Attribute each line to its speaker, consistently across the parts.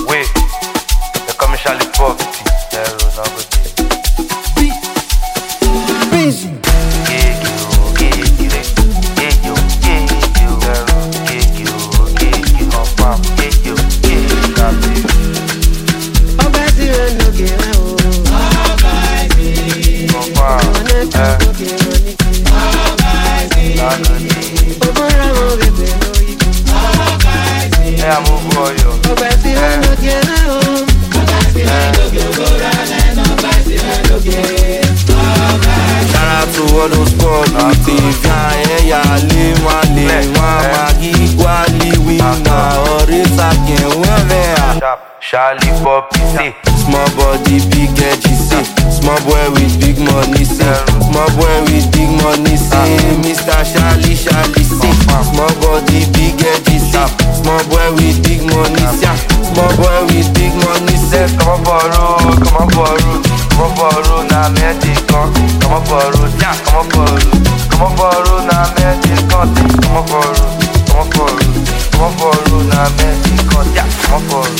Speaker 1: Wait, they call me Charlie Pop. Zero, no good day.
Speaker 2: Busy. All those sports with the yeah, lima, magi, guali, winna, orisa,
Speaker 1: Charlie Poppy, see.
Speaker 2: Small body, big edgy, see. Small boy with big money, see. Small boy with big money, see. Mr. Charlie, see. Small body, big edgy, see. Small boy with big money, see. Small boy with big money, see.
Speaker 1: Come on, borrow, na medical. Come on, borrow, na medical. Come on, borrow, na medical. Come on, borrow.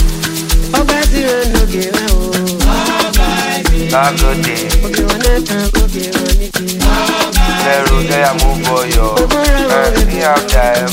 Speaker 1: Zero, they are move for you. We have that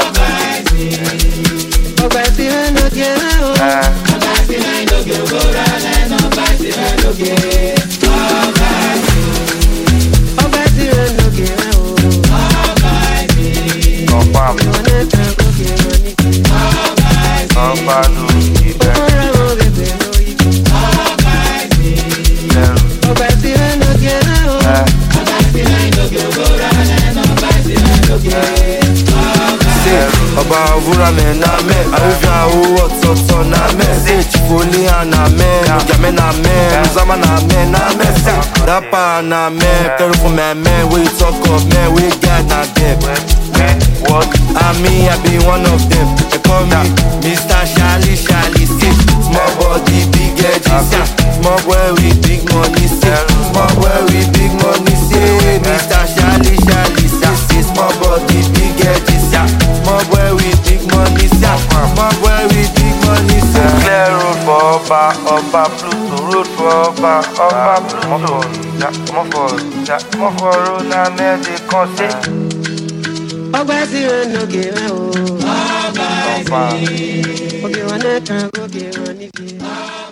Speaker 2: Oba Ovura me na me, Arivia Uwototo na me, Chifoli na me, Nogame na me, Uzama na me, Dapa na me, Terrible man, we talk of men, we got na them.
Speaker 1: What?
Speaker 2: I be one of them. They call me Mr. Charlie, see. Small body, big edgy, see. Small boy with big money, see. Small boy with big money, see. Mr. Charlie, see. Small body, big edgy, see. Small boy with big money, see. Small boy with big money, see.
Speaker 1: Clear road for Oba Pluto, road for Oba Pluto. Come for road na medical, see.
Speaker 3: Ọgbà tí ó ń lògè rẹ̀ o. Ọgbà tí ó ń lògè rẹ̀ o.